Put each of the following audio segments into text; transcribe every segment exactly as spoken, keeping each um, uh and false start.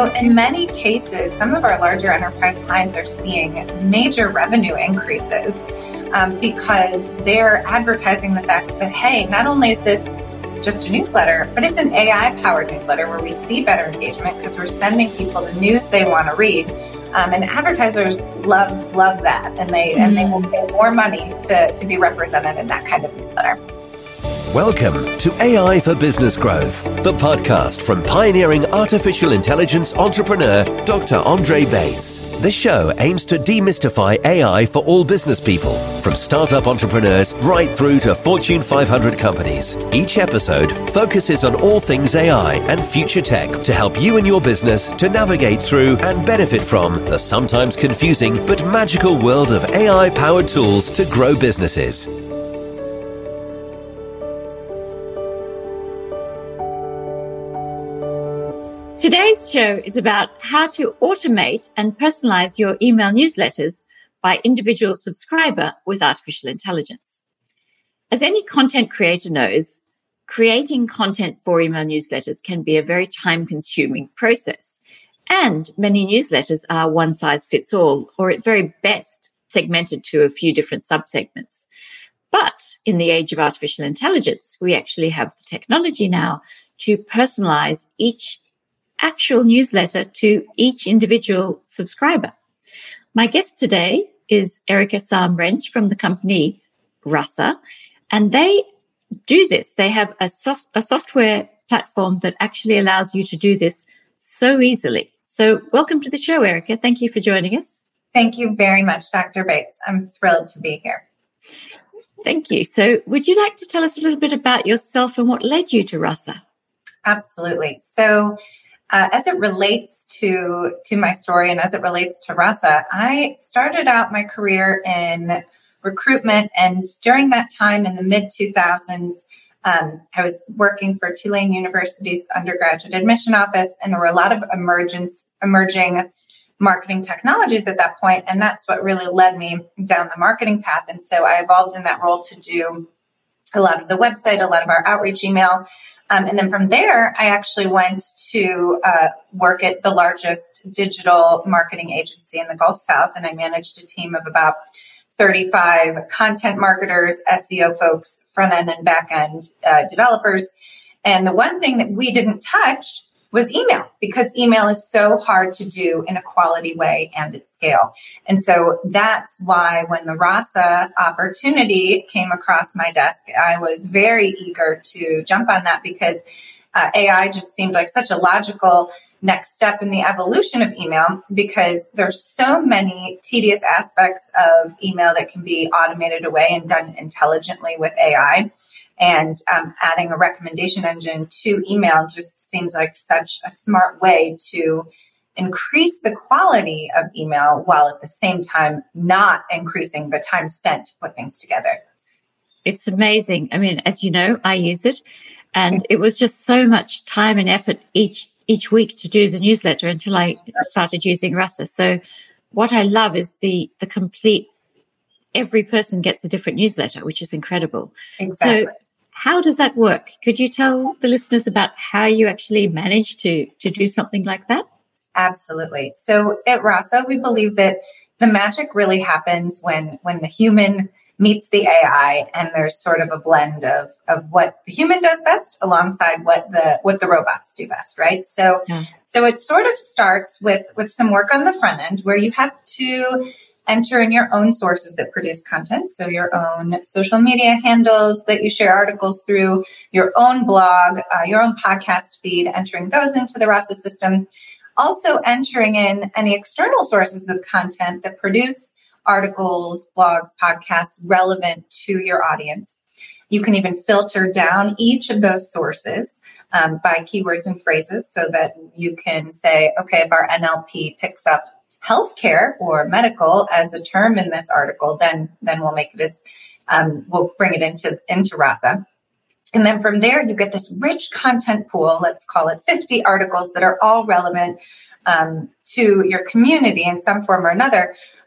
So in many cases, some of our larger enterprise clients are seeing major revenue increases um, because they're advertising the fact that, hey, not only is this just a newsletter, but it's an A I-powered newsletter where we see better engagement because we're sending people the news they want to read. Um, and advertisers love love that, and they mm-hmm. and they will pay more money to, to be represented in that kind of newsletter. Welcome to A I for Business Growth, the podcast from pioneering artificial intelligence entrepreneur Doctor Andre Bates. This show aims to demystify A I for all business people, from startup entrepreneurs right through to Fortune five hundred companies. Each episode focuses on all things A I and future tech to help you and your business to navigate through and benefit from the sometimes confusing but magical world of A I-powered tools to grow businesses. Today's show is about how to automate and personalize your email newsletters by individual subscriber with artificial intelligence. As any content creator knows, creating content for email newsletters can be a very time-consuming process. And many newsletters are one-size-fits-all, or at very best segmented to a few different subsegments. But in the age of artificial intelligence, we actually have the technology now to personalize each actual newsletter to each individual subscriber. My guest today is Erica Sam-Wrench from the company Rasa, and they do this. They have a, so- a software platform that actually allows you to do this so easily. So welcome to the show, Erica. Thank you for joining us. Thank you very much, Doctor Bates. I'm thrilled to be here. Thank you. So would you like to tell us a little bit about yourself and what led you to Rasa? Absolutely. So Uh, as it relates to, to my story and as it relates to Rasa, I started out my career in recruitment. And during that time in the mid two thousands, um, I was working for Tulane University's undergraduate admission office. And there were a lot of emergence, emerging marketing technologies at that point. And that's what really led me down the marketing path. And so I evolved in that role to do a lot of the website, a lot of our outreach email. Um, and then from there, I actually went to uh, work at the largest digital marketing agency in the Gulf South, and I managed a team of about thirty-five content marketers, S E O folks, front-end and back-end uh, developers. And the one thing that we didn't touch was email, because email is so hard to do in a quality way and at scale. And so that's why when the Rasa opportunity came across my desk, I was very eager to jump on that because uh, A I just seemed like such a logical next step in the evolution of email, because there's so many tedious aspects of email that can be automated away and done intelligently with A I. And um, adding a recommendation engine to email just seems like such a smart way to increase the quality of email while at the same time not increasing the time spent to put things together. It's amazing. I mean, as you know, I use it, and it was just so much time and effort each each week to do the newsletter until I started using Rasa. So what I love is the the complete, every person gets a different newsletter, which is incredible. Exactly. So how does that work? Could you tell the listeners about how you actually manage to, to do something like that? Absolutely. So at Rasa, we believe that the magic really happens when, when the human meets the A I, and there's sort of a blend of, of what the human does best alongside what the what the robots do best, right? So yeah. so it sort of starts with, with some work on the front end where you have to enter in your own sources that produce content. So your own social media handles that you share articles through, your own blog, uh, your own podcast feed, entering those into the Rasa system. Also entering in any external sources of content that produce articles, blogs, podcasts relevant to your audience. You can even filter down each of those sources um, by keywords and phrases so that you can say, okay, if our N L P picks up healthcare or medical as a term in this article, then then we'll make it as um, we'll bring it into into Rasa. And then from there, you get this rich content pool. Let's call it fifty articles that are all relevant um, to your community in some form or another.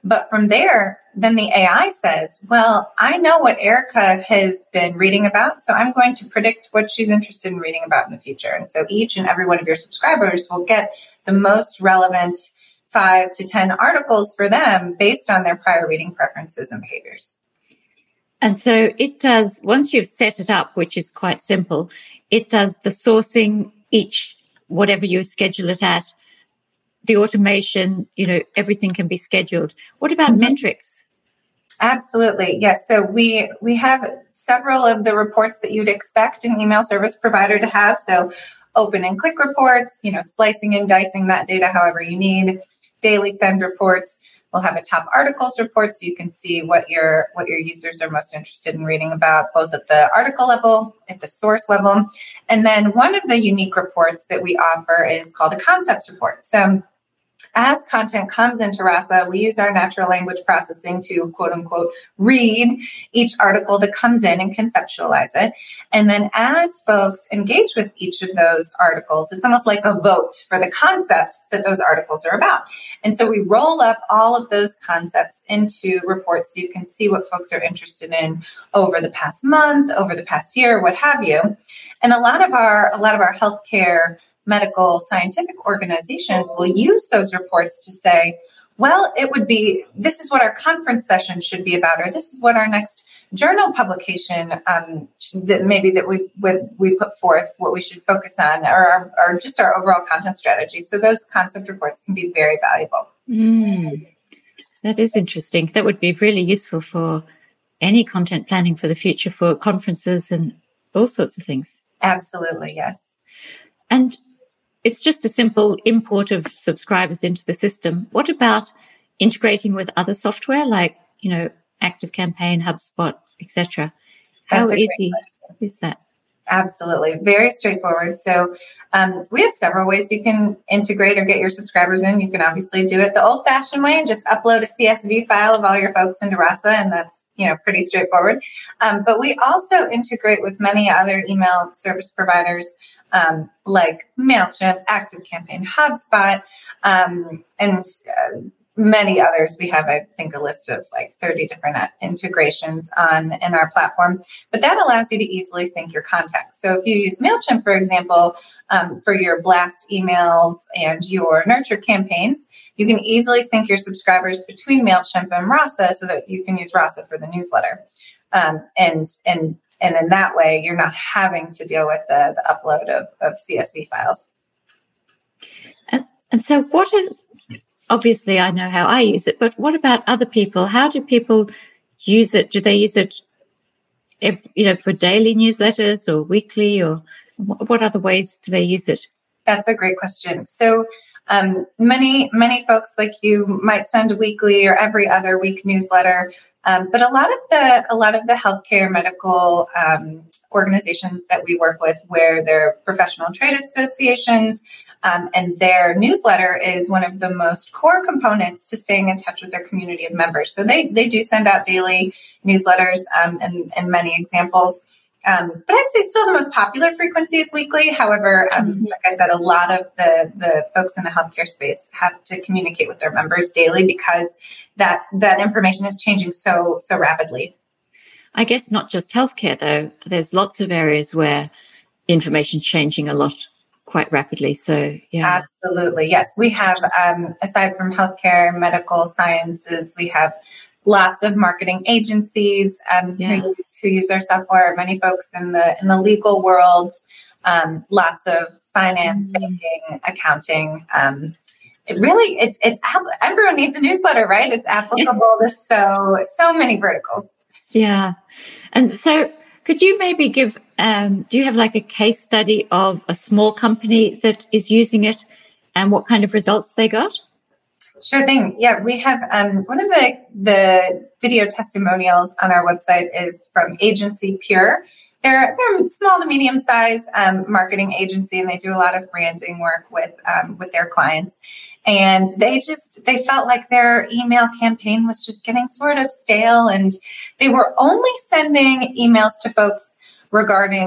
But from there, then the A I says, well, I know what Erica has been reading about, so I'm going to predict what she's interested in reading about in the future. And so each and every one of your subscribers will get the most relevant five to ten articles for them based on their prior reading preferences and behaviors. And so it does, once you've set it up, which is quite simple, it does the sourcing, each, whatever you schedule it at, the automation, you know, everything can be scheduled. What about mm-hmm. metrics? Absolutely. Yes. So we, we have several of the reports that you'd expect an email service provider to have. So open and click reports, you know, splicing and dicing that data however you need, daily send reports. We'll have a top articles report so you can see what your what your users are most interested in reading about, both at the article level, at the source level. And then one of the unique reports that we offer is called a concepts report. So as content comes into Rasa, we use our natural language processing to, quote unquote, read each article that comes in and conceptualize it. And then as folks engage with each of those articles, it's almost like a vote for the concepts that those articles are about. And so we roll up all of those concepts into reports so you can see what folks are interested in over the past month, over the past year, what have you. And a lot of our, a lot of our healthcare medical scientific organizations will use those reports to say, well, it would be, this is what our conference session should be about, or this is what our next journal publication um, that maybe that we would we put forth, what we should focus on, or, or just our overall content strategy. So those concept reports can be very valuable. Mm, that is interesting. That would be really useful for any content planning for the future, for conferences and all sorts of things. Absolutely, yes. And it's just a simple import of subscribers into the system. What about integrating with other software like, you know, ActiveCampaign, HubSpot, et cetera? How easy is that? Absolutely. Very straightforward. So um, we have several ways you can integrate or get your subscribers in. You can obviously do it the old-fashioned way and just upload a C S V file of all your folks into Rasa, and that's, you know, pretty straightforward. Um, but we also integrate with many other email service providers um, like MailChimp, ActiveCampaign, HubSpot, um, and uh, many others. We have, I think, a list of like thirty different integrations on in our platform, but that allows you to easily sync your contacts. So if you use MailChimp, for example, um, for your blast emails and your nurture campaigns, you can easily sync your subscribers between MailChimp and Rasa so that you can use Rasa for the newsletter. Um, and, and, and in that way, you're not having to deal with the, the upload of, of C S V files. And, and so what is... Obviously, I know how I use it, but what about other people? How do people use it? Do they use it, if, you know, for daily newsletters or weekly, or what other ways do they use it? That's a great question. So um, many, many folks like you might send a weekly or every other week newsletter, um, but a lot of the a lot of the healthcare medical um, organizations that we work with, where they're professional trade associations. Um, and their newsletter is one of the most core components to staying in touch with their community of members. So they they do send out daily newsletters um, and, and many examples. Um, but I'd say still the most popular frequency is weekly. However, um, mm-hmm. like I said, a lot of the, the folks in the healthcare space have to communicate with their members daily because that that information is changing so so rapidly. I guess not just healthcare, though. There's lots of areas where information's changing a lot quite rapidly. So, yeah. Absolutely. Yes. We have, um, aside from healthcare, medical sciences, we have lots of marketing agencies um, yeah. who, use, who use our software, many folks in the in the legal world, um, lots of finance, mm-hmm. banking, accounting. Um, it really, it's, it's, everyone needs a newsletter, right? It's applicable to so, so many verticals. Yeah. And so, could you maybe give, um, do you have like a case study of a small company that is using it and what kind of results they got? Sure thing. Yeah, we have um, one of the, the video testimonials on our website is from Agency Pure. They're, they're a small to medium size um, marketing agency, and they do a lot of branding work with um, with their clients. And they just, they felt like their email campaign was just getting sort of stale, and they were only sending emails to folks regarding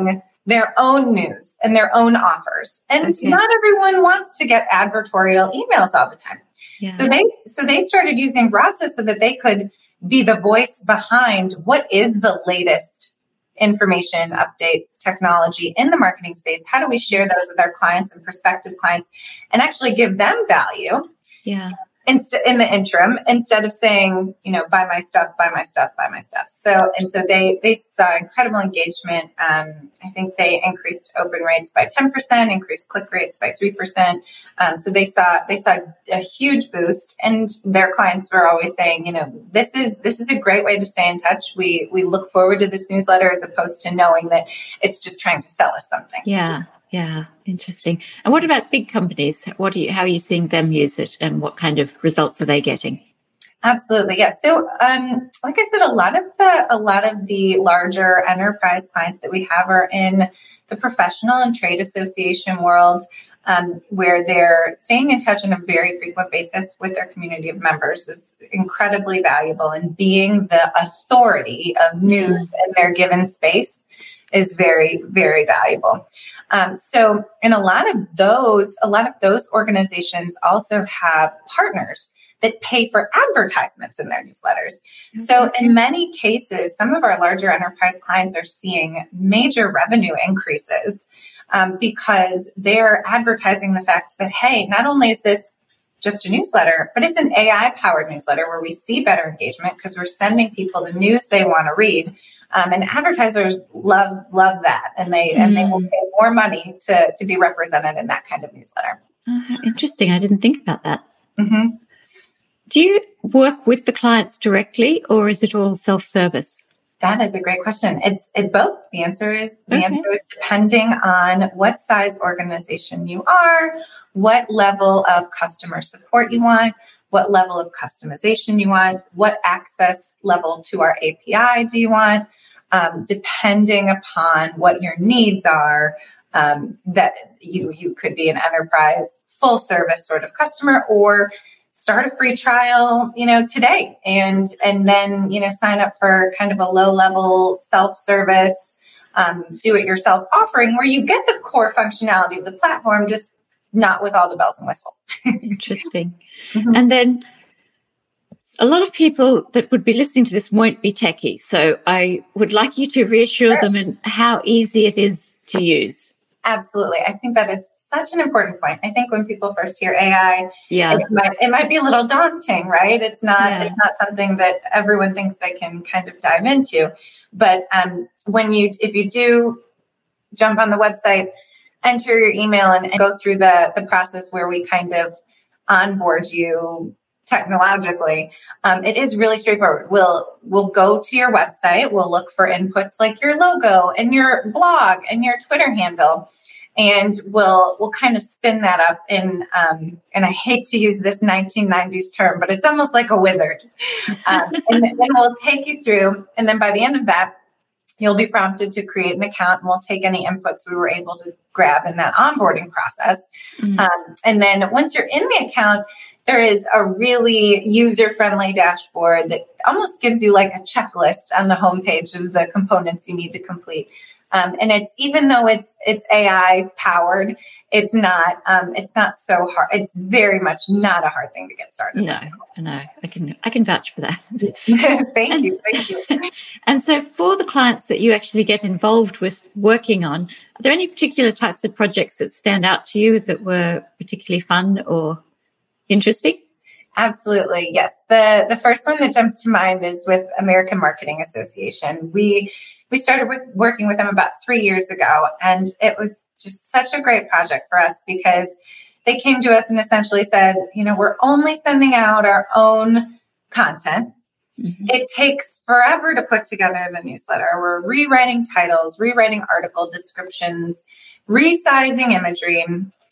their own news and their own offers. And okay. not everyone wants to get advertorial emails all the time. Yeah. So they so they started using Rasa so that they could be the voice behind what is the latest information, updates, technology in the marketing space. How do we share those with our clients and prospective clients and actually give them value? Yeah. Inst- in the interim, instead of saying, you know, buy my stuff, buy my stuff, buy my stuff. So, and so they, they saw incredible engagement. Um, I think they increased open rates by ten percent, increased click rates by three percent. Um, so they saw, they saw a huge boost, and their clients were always saying, you know, this is, this is a great way to stay in touch. We, we look forward to this newsletter as opposed to knowing that it's just trying to sell us something. Yeah. Yeah, interesting. And what about big companies? What are you, how are you seeing them use it, and what kind of results are they getting? Absolutely, yes. So, um, like I said, a lot of the a lot of the larger enterprise clients that we have are in the professional and trade association world, um, where they're staying in touch on a very frequent basis with their community of members is incredibly valuable, and being the authority of news in their given space is very, very valuable. Um, so in a lot of those, a lot of those organizations also have partners that pay for advertisements in their newsletters. Mm-hmm. So in many cases, some of our larger enterprise clients are seeing major revenue increases um, because they're advertising the fact that, hey, not only is this just a newsletter, but it's an A I-powered newsletter where we see better engagement because we're sending people the news they want to read. Um, and advertisers love love that, and they mm. and they will pay more money to to be represented in that kind of newsletter. Uh, interesting. I didn't think about that. Mm-hmm. Do you work with the clients directly, or is it all self-service? That is a great question. It's it's both. The answer is the okay. answer is depending on what size organization you are, what level of customer support you want, what level of customization you want, what access level to our A P I do you want, um, depending upon what your needs are, um, that you, you could be an enterprise full service sort of customer, or start a free trial, you know, today, and, and then, you know, sign up for kind of a low level self-service, um, do it yourself offering where you get the core functionality of the platform, just not with all the bells and whistles. Interesting. Mm-hmm. And then a lot of people that would be listening to this won't be techie. So I would like you to reassure sure. them in how easy it is to use. Absolutely. I think that is such an important point. I think when people first hear A I, yeah. it might, it might be a little daunting, right? It's not, yeah. it's not something that everyone thinks they can kind of dive into. But um, when you, if you do jump on the website, enter your email and, and go through the, the process where we kind of onboard you technologically, um, it is really straightforward. We'll, we'll go to your website. We'll look for inputs like your logo and your blog and your Twitter handle. And we'll, we'll kind of spin that up in, um, and I hate to use this nineteen nineties term, but it's almost like a wizard. Um, and then we'll take you through. And then by the end of that, you'll be prompted to create an account, and we'll take any inputs we were able to grab in that onboarding process. Mm-hmm. Um, and then once you're in the account, there is a really user-friendly dashboard that almost gives you like a checklist on the homepage of the components you need to complete. Um, and it's, even though it's it's A I powered, it's not um, it's not so hard. It's very much not a hard thing to get started. No, no, I can I can vouch for that. thank and, you, thank you. And so, for the clients that you actually get involved with working on, are there any particular types of projects that stand out to you that were particularly fun or interesting? Absolutely, yes. The the first one that jumps to mind is with American Marketing Association. We we started with, working with them about three years ago, and it was just such a great project for us because they came to us and essentially said, you know, we're only sending out our own content. Mm-hmm. It takes forever to put together the newsletter. We're rewriting titles, rewriting article descriptions, resizing imagery.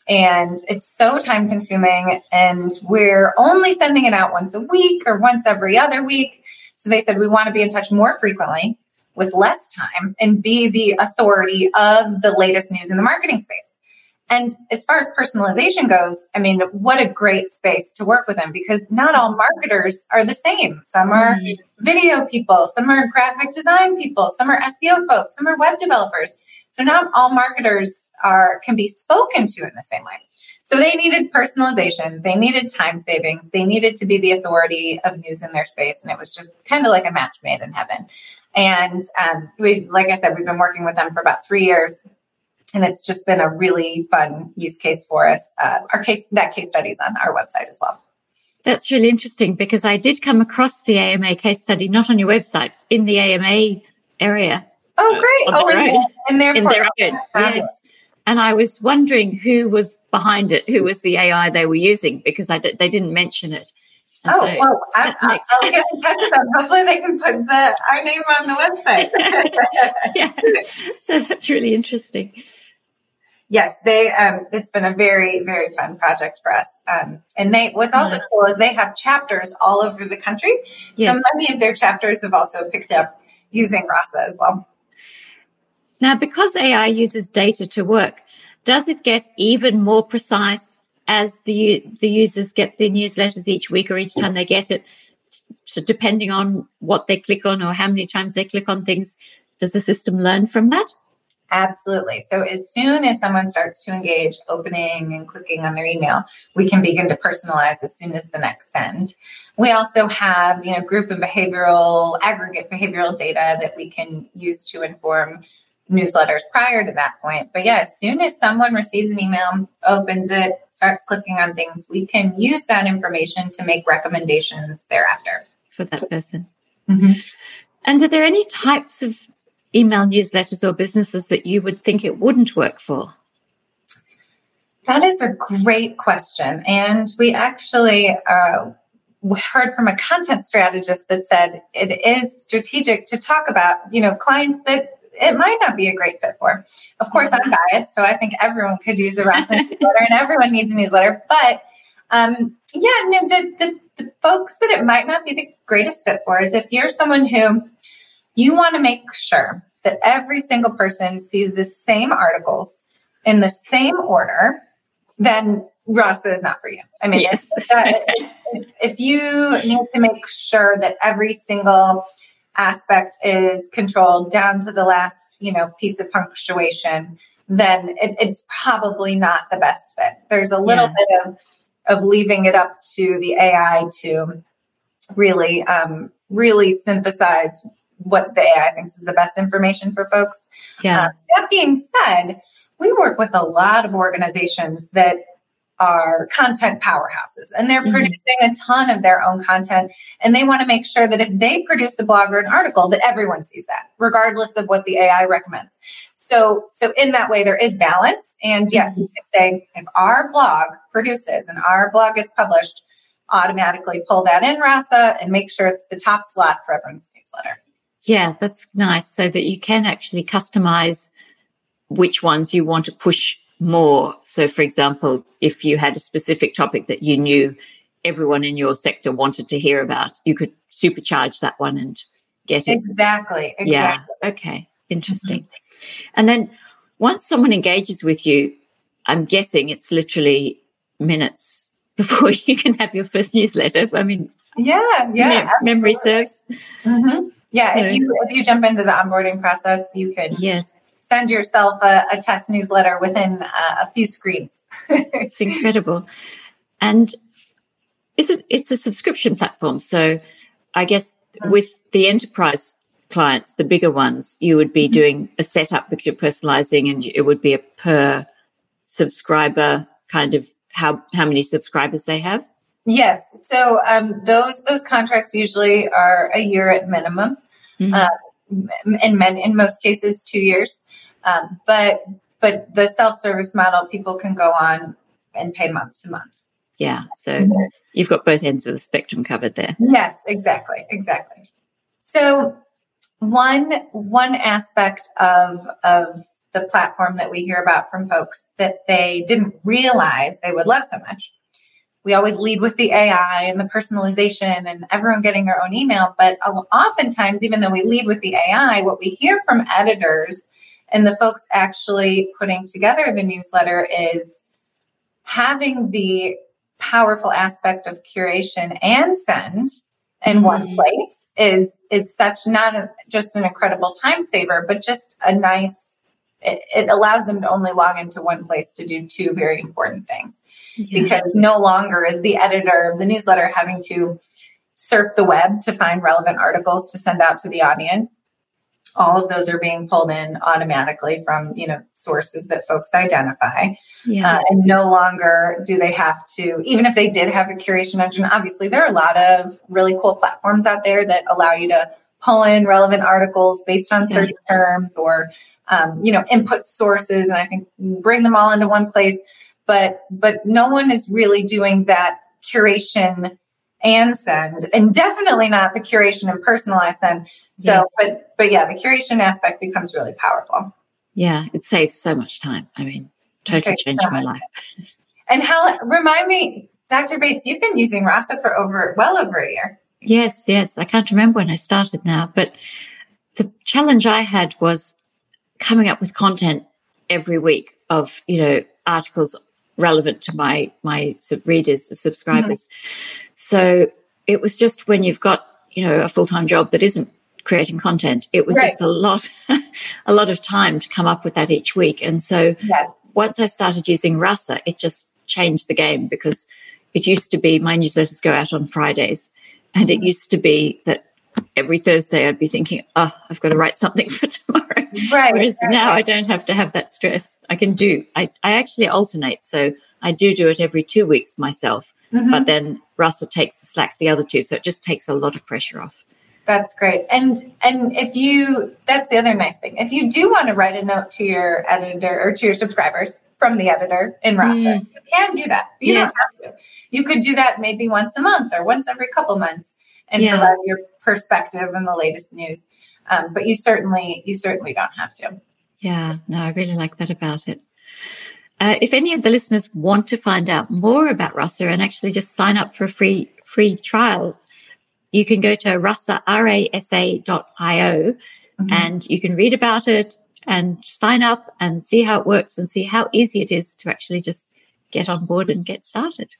And it's so time consuming, and we're only sending it out once a week or once every other week. So they said, we want to be in touch more frequently with less time and be the authority of the latest news in the marketing space. And as far as personalization goes, I mean, what a great space to work with them, because not all marketers are the same. Some are mm-hmm. video people, some are graphic design people, some are S E O folks, some are web developers. So not all marketers are can be spoken to in the same way. So they needed personalization. They needed time savings. They needed to be the authority of news in their space. And it was just kind of like a match made in heaven. And um, we, like I said, we've been working with them for about three years. And it's just been a really fun use case for us. Uh, our case, that case study is on our website as well. That's really interesting because I did come across the A M A case study, not on your website, in the A M A area. Oh, great. Uh, oh, in, the, in their, in their own. Yes. And I was wondering who was behind it, who was the A I they were using, because I d- they didn't mention it. And oh, so well, I, I, I'll get in touch with them. Hopefully they can put the, our name on the website. Yeah. So that's really interesting. Yes, they. Um, it's been a very, very fun project for us. Um, and they, what's also yes. cool is they have chapters all over the country. Yes. So many of their chapters have also picked up using Rasa as well. Now, because A I uses data to work, does it get even more precise as the the users get their newsletters each week or each time they get it? So depending on what they click on or how many times they click on things, does the system learn from that? Absolutely. So as soon as someone starts to engage opening and clicking on their email, we can begin to personalize as soon as the next send. We also have, you know, group and behavioral, aggregate behavioral data that we can use to inform newsletters prior to that point. But yeah, as soon as someone receives an email, opens it, starts clicking on things, we can use that information to make recommendations thereafter. For that person. Mm-hmm. And are there any types of email newsletters or businesses that you would think it wouldn't work for? That is a great question. And we actually uh, heard from a content strategist that said it is strategic to talk about, you know, clients that it might not be a great fit for. Of course, I'm biased, so I think everyone could use a Rasa newsletter and everyone needs a newsletter. But um, yeah, no, the, the, the folks that it might not be the greatest fit for is if you're someone who you want to make sure that every single person sees the same articles in the same order, then Rasa is not for you. I mean, yes. if, that, if you need to make sure that every single aspect is controlled down to the last, you know, piece of punctuation, then it, it's probably not the best fit. There's a little yeah. bit of, of leaving it up to the A I to really, um, really synthesize what the A I thinks is the best information for folks. Yeah. Uh, that being said, we work with a lot of organizations that are content powerhouses, and they're mm-hmm. producing a ton of their own content. And they want to make sure that if they produce a blog or an article, that everyone sees that, regardless of what the A I recommends. So, so in that way, there is balance. And yes, mm-hmm. you could say if our blog produces and our blog gets published, automatically pull that in Rasa and make sure it's the top slot for everyone's newsletter. Yeah, that's nice. So that you can actually customize which ones you want to push more. So, for example, if you had a specific topic that you knew everyone in your sector wanted to hear about, you could supercharge that one and get it. Exactly. exactly. Yeah. Okay. Interesting. Mm-hmm. And then once someone engages with you, I'm guessing it's literally minutes before you can have your first newsletter. I mean, yeah, yeah. Me- memory serves. Mm-hmm. Yeah. So, if you if you jump into the onboarding process, you could yes. send yourself a, a test newsletter within uh, a few screens. It's incredible. And is it, it's a subscription platform. So I guess mm-hmm. with the enterprise clients, the bigger ones, you would be mm-hmm. doing a setup because you're personalizing, and it would be a per subscriber kind of how, how many subscribers they have. Yes. So um, those those contracts usually are a year at minimum. Mm-hmm. Uh, in men, in most cases, two years. Um, but but the self-service model, people can go on and pay month to month. Yeah. So mm-hmm. you've got both ends of the spectrum covered there. Yes, exactly, exactly. So one one aspect of of the platform that we hear about from folks that they didn't realize they would love so much. We always lead with the A I and the personalization and everyone getting their own email. But oftentimes, even though we lead with the A I, what we hear from editors and the folks actually putting together the newsletter is having the powerful aspect of curation and send in mm-hmm. one place is, is such not a, just an incredible time saver, but just a nice it, it allows them to only log into one place to do two very important things. Yeah. Because no longer is the editor of the newsletter having to surf the web to find relevant articles to send out to the audience. All of those are being pulled in automatically from, you know, sources that folks identify. Yeah. Uh, and no longer do they have to, even if they did have a curation engine, obviously there are a lot of really cool platforms out there that allow you to pull in relevant articles based on certain yeah. terms or, um, you know, input sources. And I think bring them all into one place. But, but no one is really doing that curation and send, and definitely not the curation and personalized send. So, yes. but, but yeah, the curation aspect becomes really powerful. Yeah. It saves so much time. I mean, totally changed my life. And how, remind me, Doctor Bates, you've been using Rasa for over, well over a year. Yes. Yes. I can't remember when I started now, but the challenge I had was coming up with content every week of, you know, articles relevant to my, my readers, subscribers. Mm-hmm. So it was just when you've got, you know, a full-time job that isn't creating content, it was right. just a lot, a lot of time to come up with that each week. And so yes. once I started using Rasa, it just changed the game, because it used to be my newsletters go out on Fridays, and it used to be that every Thursday I'd be thinking, oh, I've got to write something for tomorrow. Right. Whereas right. now I don't have to have that stress. I can do, I, I actually alternate. So I do do it every two weeks myself, mm-hmm. but then Rasa takes the slack the other two. So it just takes a lot of pressure off. That's great. And and if you, that's the other nice thing. If you do want to write a note to your editor or to your subscribers from the editor in Rasa, mm. you can do that. You yes. don't have to. You could do that maybe once a month or once every couple months and yeah. provide your perspective and the latest news. Um, but you certainly, you certainly don't have to. Yeah, no, I really like that about it. Uh, if any of the listeners want to find out more about Rasa and actually just sign up for a free free trial, you can go to rasa, R A S A dot I O, mm-hmm. and you can read about it and sign up and see how it works and see how easy it is to actually just get on board and get started.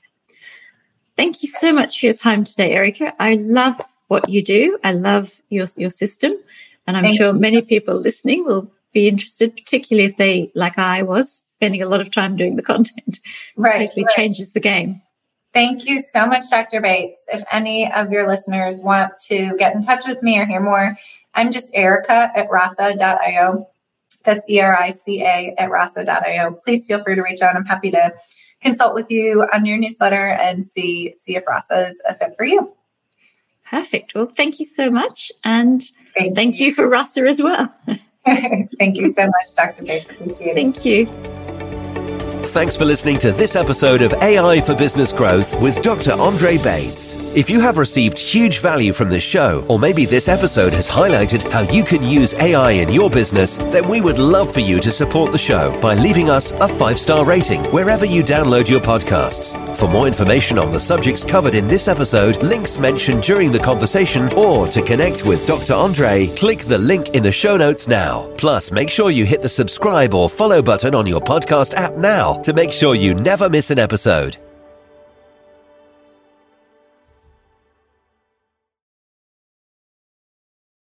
Thank you so much for your time today, Erica. I love what you do. I love your your system, and I'm Thank sure you. Many people listening will be interested, particularly if they, like I was, spending a lot of time doing the content. Right, it totally right. changes the game. Thank you so much, Doctor Bates. If any of your listeners want to get in touch with me or hear more, I'm just Erica at rasa dot io. That's E R I C A at rasa dot io. Please feel free to reach out. I'm happy to consult with you on your newsletter and see, see if Rasa is a fit for you. Perfect. Well, thank you so much. And thank, thank you. you for Rasa as well. Thank you so much, Doctor Bates. Appreciate it. Thank you. Thanks for listening to this episode of A I for Business Growth with Doctor Andre Bates. If you have received huge value from this show, or maybe this episode has highlighted how you can use A I in your business, then we would love for you to support the show by leaving us a five-star rating wherever you download your podcasts. For more information on the subjects covered in this episode, links mentioned during the conversation, or to connect with Doctor Andre, click the link in the show notes now. Plus, make sure you hit the subscribe or follow button on your podcast app now to make sure you never miss an episode.